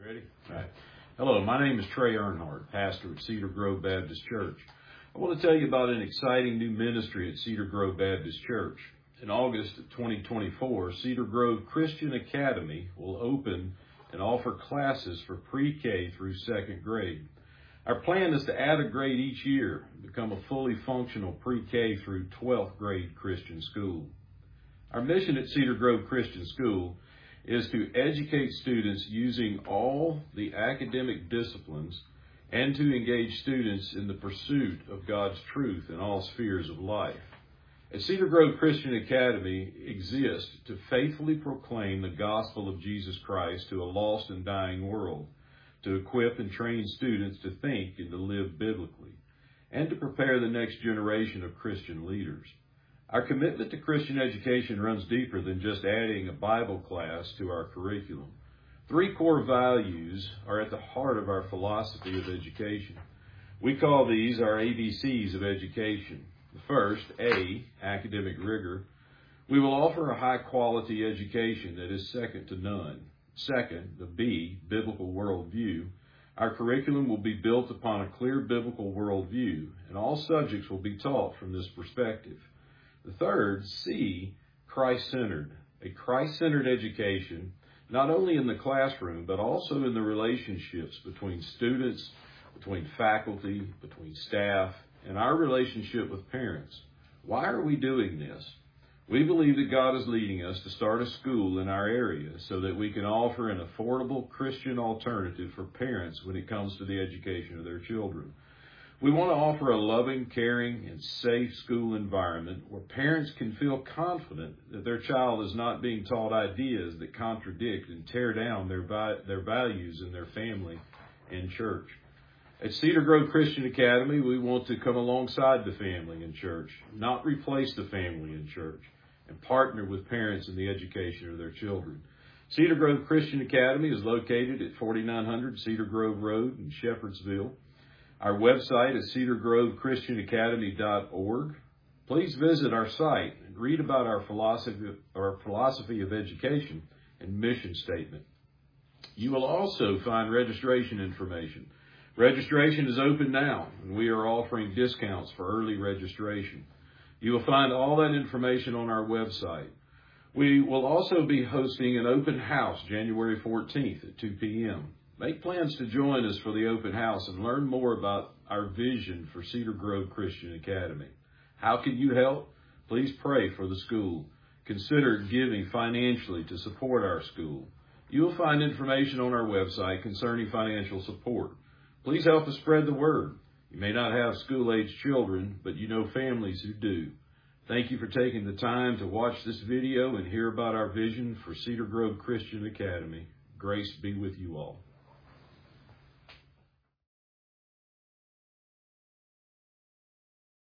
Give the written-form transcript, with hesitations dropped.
Ready? All right. Hello, my name is Trey Earnhardt, pastor at Cedar Grove Baptist Church. I want to tell you about an exciting new ministry at Cedar Grove Baptist Church. In August of 2024, Cedar Grove Christian Academy will open and offer classes for pre-K through second grade. Our plan is to add a grade each year and become a fully functional pre-K through 12th grade Christian school. Our mission at Cedar Grove Christian School is to educate students using all the academic disciplines and to engage students in the pursuit of God's truth in all spheres of life. At Cedar Grove Christian Academy exists to faithfully proclaim the gospel of Jesus Christ to a lost and dying world, to equip and train students to think and to live biblically, and to prepare the next generation of Christian leaders. Our commitment to Christian education runs deeper than just adding a Bible class to our curriculum. 3 core values are at the heart of our philosophy of education. We call these our ABCs of education. The first, A, academic rigor. We will offer a high-quality education that is second to none. Second, the B, biblical worldview. Our curriculum will be built upon a clear biblical worldview, and all subjects will be taught from this perspective. The third, C, Christ-centered. A Christ-centered education, not only in the classroom, but also in the relationships between students, between faculty, between staff, and our relationship with parents. Why are we doing this? We believe that God is leading us to start a school in our area so that we can offer an affordable Christian alternative for parents when it comes to the education of their children. We want to offer a loving, caring, and safe school environment where parents can feel confident that their child is not being taught ideas that contradict and tear down their values in their family and church. At Cedar Grove Christian Academy, we want to come alongside the family in church, not replace the family in church, and partner with parents in the education of their children. Cedar Grove Christian Academy is located at 4900 Cedar Grove Road in Shepherdsville. Our website is cedargrovechristianacademy.org. Please visit our site and read about our philosophy of education and mission statement. You will also find registration information. Registration is open now, and we are offering discounts for early registration. You will find all that information on our website. We will also be hosting an open house January 14th at 2 p.m. Make plans to join us for the open house and learn more about our vision for Cedar Grove Christian Academy. How can you help? Please pray for the school. Consider giving financially to support our school. You will find information on our website concerning financial support. Please help us spread the word. You may not have school-age children, but you know families who do. Thank you for taking the time to watch this video and hear about our vision for Cedar Grove Christian Academy. Grace be with you all.